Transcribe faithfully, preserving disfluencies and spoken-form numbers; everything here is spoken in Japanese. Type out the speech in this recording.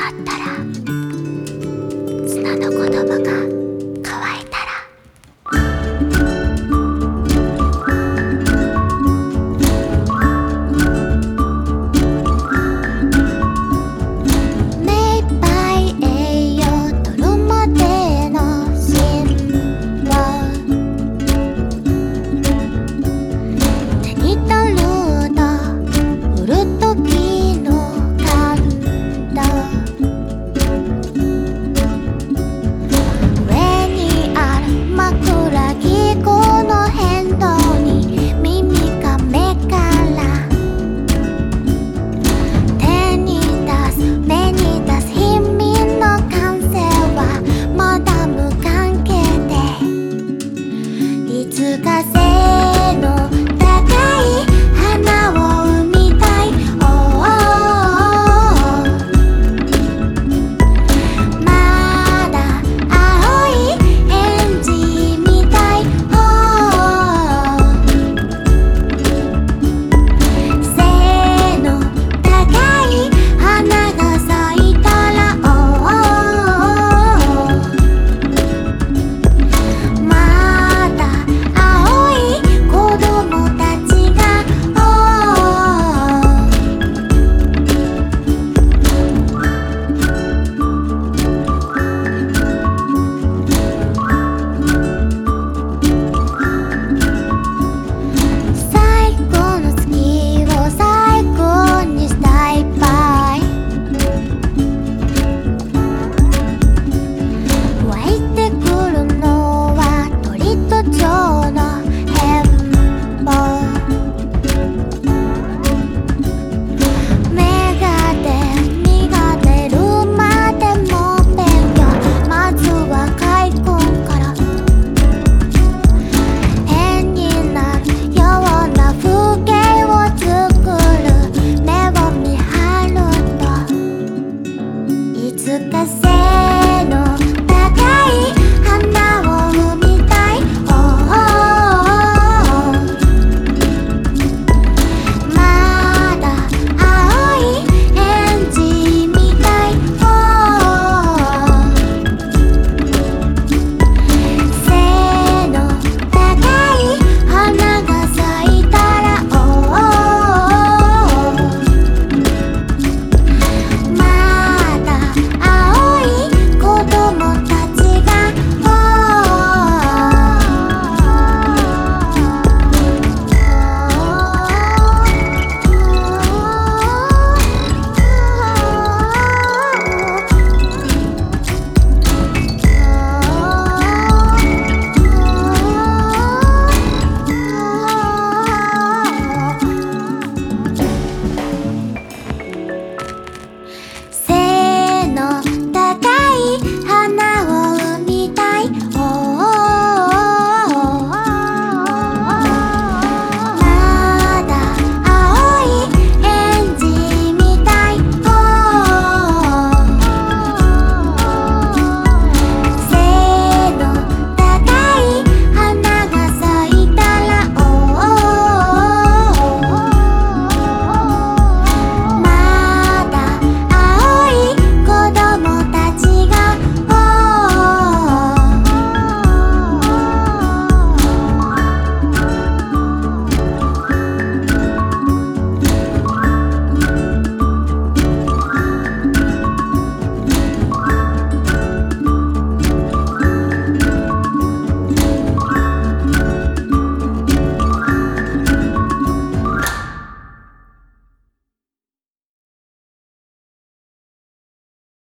なったら、砂の子供が乾いたら、目いっぱい栄養取るまでの辛抱、手に取ると売る時の感動、上にある枕木この変動に耳が目から手に出す目に出す貧民の感性はまだ無関係で、いつか背の高い花を生みたい、oh, oh, oh. まだ青いエンジみたい、oh, oh. 背の高い花が咲いたら、oh, oh, oh. まだ青い子供たちが、oh, oh. 最後の月を最後にしたい場合、湧いてくるのは鳥と蝶の変貌、芽が出実が出るまでも勉強、まずは開墾から変になるような風景を作る、目を見張るといつか